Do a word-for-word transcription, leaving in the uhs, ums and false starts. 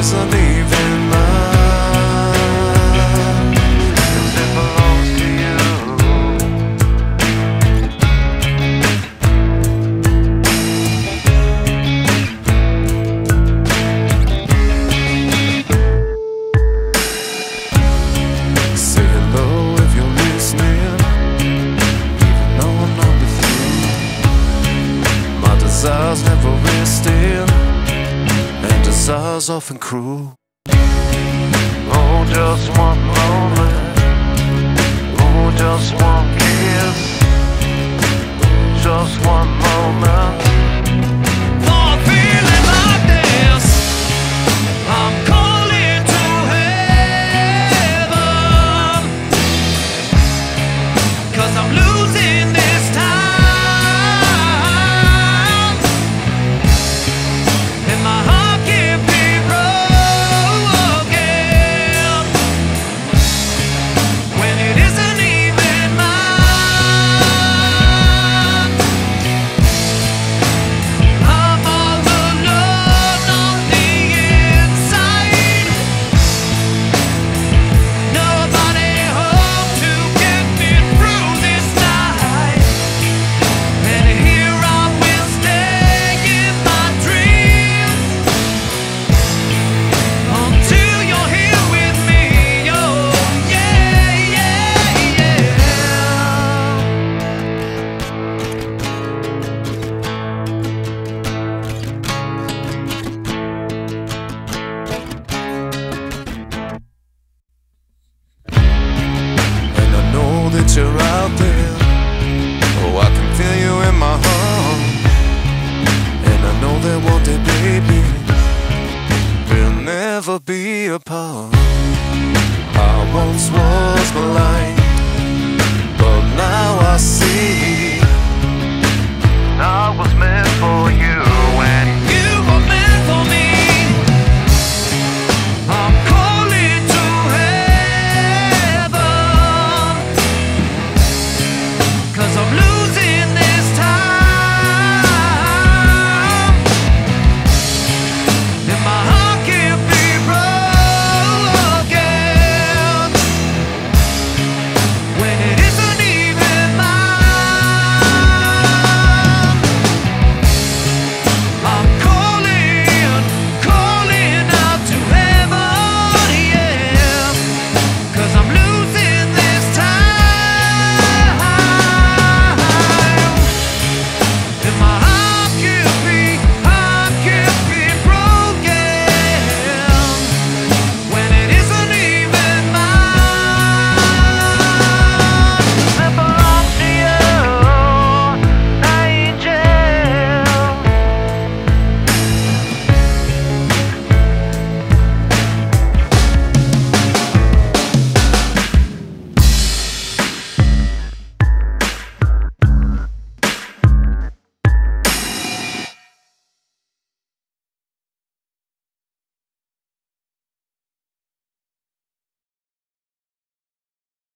isn't even mine, 'cause it belongs to you. Say hello if you're listening, even though I'm not with you. My desires never resting, and desires often cruel. Oh, just one moment, oh, just one kiss, just one moment. For a feeling like this, I'm calling to heaven, 'cause I'm losing this time, and my heart can't be broken when it isn't even mine. I'm all alone on the inside, nobody home to get me through this night, and here I will stay in my dreams until you're here with me. Oh, yeah, yeah, yeah. And I know that you're out there. Oh, I can feel you in my heart. And I know that one day, baby, we'll never be apart. I once was blind, but now I see I was meant for you.